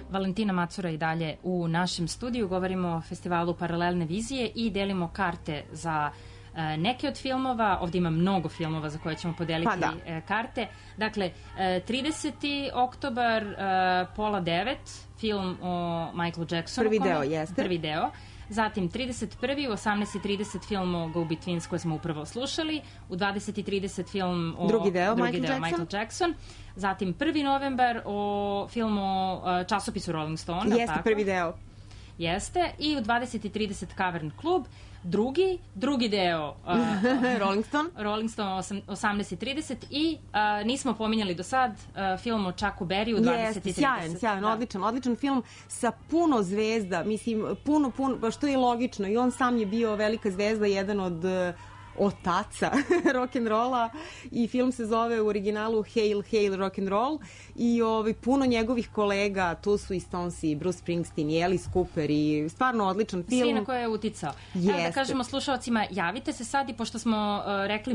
Valentina Macura i dalje u našem studiju. Govorimo o festivalu Paralelne vizije i delimo karte za neke od filmova. Ovde ima mnogo filmova za koje ćemo podeliti karte. Dakle, 30. oktobar, pola 9, film o Michaelu Jacksonu. Prvi deo, jeste. Prvi deo. Zatim 31. u 18.30 film o Go Betweens koji smo upravo slušali. U 20.30 film o drugi deo Michael Jackson. Zatim 1. novembar o film o časopisu Rolling Stone. Jeste, tako? Prvi deo. Jeste. I u 20.30 Cavern Club. Drugi deo Rolling Stone 18.30 i nismo pominjali do sad film o Chucku Berry u 20.30. Sjajan, odličan film sa puno zvezda, mislim, puno, što je logično, i on sam je bio velika zvezda, jedan od otaca rock'n'rolla, i film se zove u originalu Hail, Hail Rock'n'Roll, i puno njegovih kolega, tu su i Stones i Bruce Springsteen i Alice Cooper, i stvarno odličan film. Svi na koje je uticao. Evo da kažemo slušalcima, javite se sad, i pošto smo rekli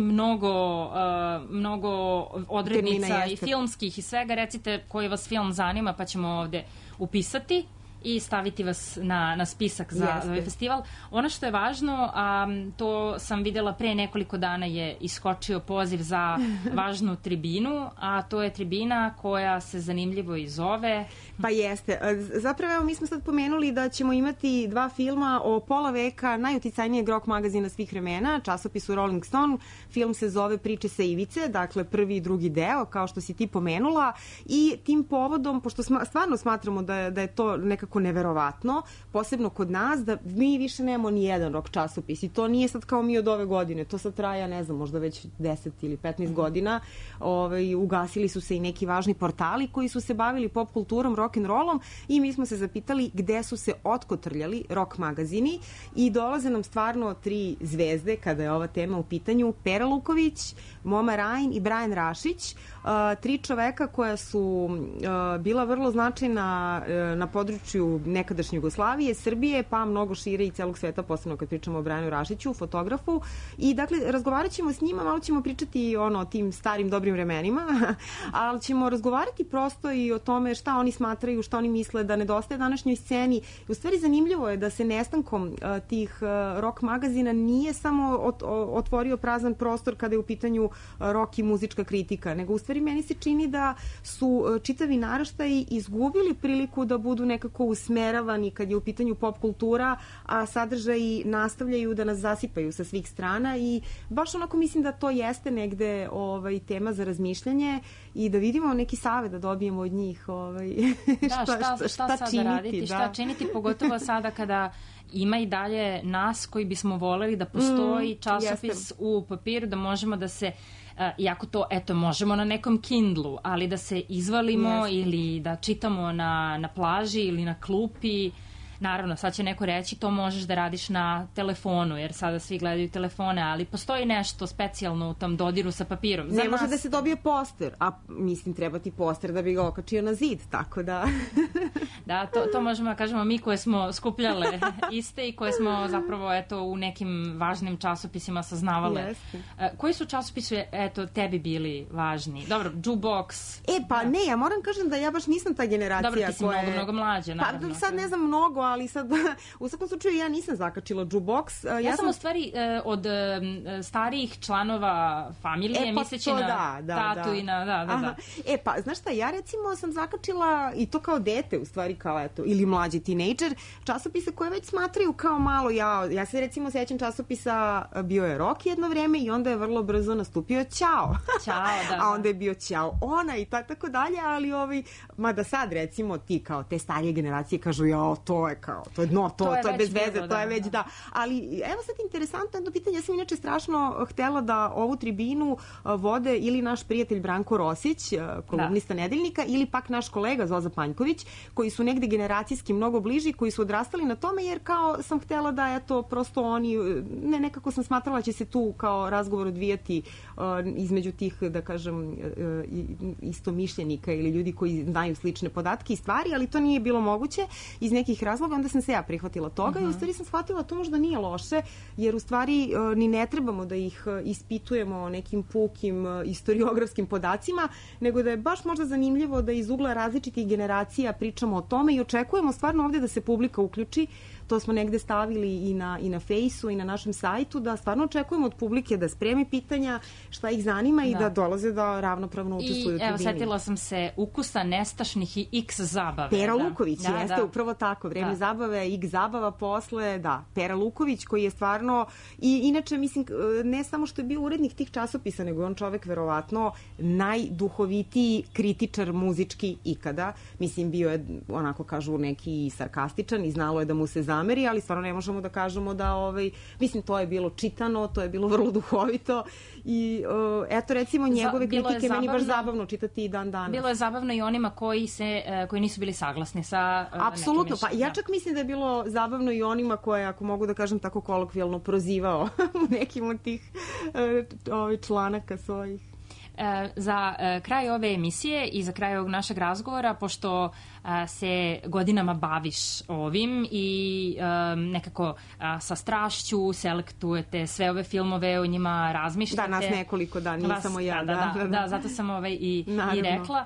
mnogo odrednica i filmskih i svega, recite koji vas film zanima, pa ćemo ovde upisati i staviti vas na spisak za ovaj festival. Ono što je važno, to sam videla pre nekoliko dana, je iskočio poziv za važnu tribinu, a to je tribina koja se zanimljivo i zove. Pa jeste. Zapravo, evo, mi smo sad pomenuli da ćemo imati dva filma o pola veka najuticajnijeg rock magazina svih vremena, časopisu Rolling Stone. Film se zove Priče sa ivice, dakle prvi i drugi deo, kao što si ti pomenula, i tim povodom, pošto stvarno smatramo da je to nekako neverovatno, posebno kod nas, da mi više nemamo ni jedan rock časopis, i to nije sad kao mi od ove godine, to sad traja, ne znam, možda već 10 ili 15 godina. Ugasili su se i neki važni portali koji su se bavili pop kulturom, rock'n'rollom, i mi smo se zapitali gde su se otkotrljali rock magazini, i dolaze nam stvarno tri zvezde kada je ova tema u pitanju: Pera Luković, Moma Rajn i Brian Rašić, tri čoveka koja su bila vrlo značajna na području nekadašnje Jugoslavije, Srbije, pa mnogo šire i celog sveta, posebno kad pričamo o Brianu Rašiću, fotografu. I dakle, razgovarat ćemo s njima, malo ćemo pričati o tim starim dobrim vremenima, ali ćemo razgovarati prosto i o tome šta oni smatraju, šta oni misle da nedostaje današnjoj sceni. U stvari, zanimljivo je da se nestankom tih rock magazina nije samo otvorio prazan prostor kada je u pitanju rock i muzička kritika, nego u stvari meni se čini da su čitavi naraštaji izgubili priliku da budu nekako usmeravani kad je u pitanju pop kultura, a sadržaji nastavljaju da nas zasipaju sa svih strana, i baš onako mislim da to jeste negde tema za razmišljanje, i da vidimo neki savet da dobijemo od njih šta sad činiti, raditi, šta činiti, pogotovo sada kada ima i dalje nas koji bismo voleli da postoji časopis u papiru, da možemo da se, iako to, eto, možemo na nekom Kindlu, ali da se izvalimo ili da čitamo na plaži ili na klupi. Naravno, sad će neko reći to možeš da radiš na telefonu, jer sada svi gledaju telefone, ali postoji nešto specijalno u tom dodiru sa papirom. Ne može da se dobije poster, a mislim treba ti poster da bi ga okačio na zid, tako da... Da, to možemo da kažemo mi koje smo skupljale iste i koje smo zapravo, eto, u nekim važnim časopisima saznavale. Koji su časopisi, eto, tebi bili važni? Dobro, Jukebox. Ne, ja moram kažem da ja baš nisam ta generacija koja... Dobro, ti si mnogo mlađa, naravno. Pa sad ne znam mnogo, ali sad u svakom slučaju ja nisam zakačila Jukebox. Ja sam u stvari od starijih članova familije, misleći na tatu i na... Da. Pa, znaš šta, ja recimo sam zakačila, i to kao dete, u stvari kao, eto, ili mlađi tinejdžer, časopise koje već smatraju kao malo jao. Ja se recimo sećam časopisa, bio je Rock jedno vreme, i onda je vrlo brzo nastupio Ćao. A onda je bio Ćao ona i tako dalje, ali mada sad recimo ti kao te starije generacije kažu jao, to je kao, to je dno, to je bez veze, to je već da. Ali evo sad interesantno jedno pitanje, ja sam inače strašno htela da ovu tribinu vode ili naš prijatelj Branko Rosić, kolumnista Nedeljnika, ili pak naš kolega Zoza Panjković, koji su negde generacijski mnogo bliži, koji su odrastali na tome, jer kao sam htela da, eto, prosto oni, nekako sam smatrala će se tu kao razgovor odvijati između tih, da kažem, istomišljenika ili ljudi koji znaju slične podatke i stvari, ali to nije bilo moguće iz nekih razloga. razloga, onda sam se ja prihvatila toga i u stvari sam shvatila to možda nije loše, jer u stvari ni ne trebamo da ih ispitujemo nekim pukim istoriografskim podacima, nego da je baš možda zanimljivo da iz ugla različitih generacija pričamo o tome i očekujemo stvarno ovde da se publika uključi. To smo negde stavili i na Fejsu i na našem sajtu, da stvarno očekujemo od publike da spremi pitanja šta ih zanima i da dolaze da ravnopravno učestvuju u tribini. I evo, setila sam se ukusa nestašnih i X zabave. Pera Luković, jeste upravo tako. Vreme zabave, X zabava posle, Pera Luković koji je stvarno, i inače, mislim, ne samo što je bio urednik tih časopisa, nego je on čovek verovatno najduhovitiji kritičar muzički ikada. Mislim, bio je, onako kažu, neki sarkastičan i znalo je da mu se zameri, ali stvarno ne možemo da kažemo da, mislim, to je bilo čitano, to je bilo vrlo duhovito i eto, recimo, njegove kritike meni baš zabavno čitati i dan danas. Bilo je zabavno i onima koji nisu bili saglasni sa apsolutno, pa ja čak mislim da je bilo zabavno i onima koje, ako mogu da kažem tako kolokvijalno, prozivao u nekim od tih članaka svojih. Za kraj ove emisije i za kraj ovog našeg razgovora, pošto se godinama baviš ovim i nekako sa strašću selektujete sve ove filmove, o njima razmišljate. Da, nas nekoliko, nije samo ja. Da, zato sam i rekla.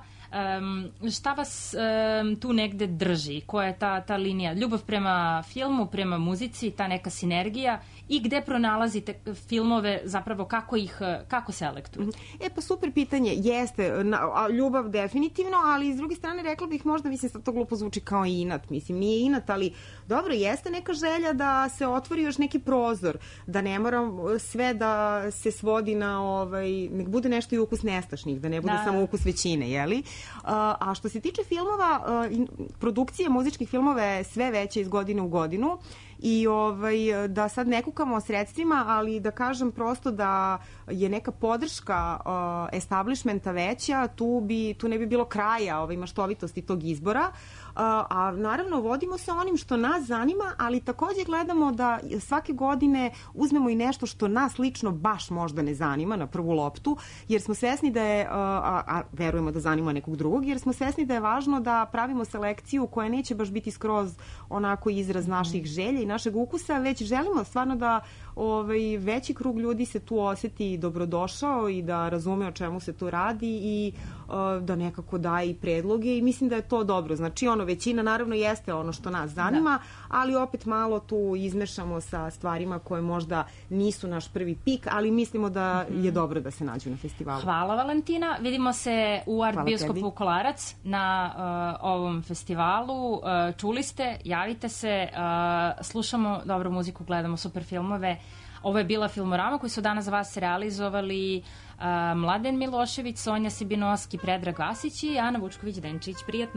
Šta vas tu negde drži? Koja je ta linija? Ljubav prema filmu, prema muzici, ta neka sinergija i gde pronalazite filmove, zapravo kako selektujete? Pa super pitanje. Jeste, ljubav definitivno, ali s druge strane rekla bih možda, mislim, sad to glupo zvuči kao inat. Mislim, nije inat, ali dobro, jeste neka želja da se otvori još neki prozor, da ne moram sve da se svodi na, nek bude nešto i ukus nestašnih, da ne bude samo ukus većine, jeli? A što se tiče filmova, produkcije muzičkih filmova je sve veće iz godine u godinu i da sad ne kukamo o sredstvima, ali da kažem prosto da je neka podrška establishmenta veća, tu ne bi bilo kraja maštovitosti tog izbora. A naravno vodimo se onim što nas zanima, ali takođe gledamo da svake godine uzmemo i nešto što nas lično baš možda ne zanima na prvu loptu, jer smo svesni da je, a verujemo da zanima nekog drugog, jer smo svesni da je važno da pravimo selekciju koja neće baš biti skroz onako izraz naših želja i našeg ukusa, već želimo stvarno da veći krug ljudi se tu oseti dobrodošao i da razume o čemu se tu radi i da nekako daje i predloge i mislim da je to dobro. Znači, većina naravno jeste ono što nas zanima, ali opet malo tu izmešamo sa stvarima koje možda nisu naš prvi pik, ali mislimo da je dobro da se nađu na festivalu. Hvala, Valentina. Vidimo se u Art Bioskopu Kolarac na ovom festivalu. Čuli ste, javite se, slušamo dobru muziku, gledamo super filmove. Ovo je bila Filmorama koju su danas za vas realizovali Mladen Milošević, Sonja Sibinovski, Predrag Vasić i Ana Vučković-Denčić. Prijatno.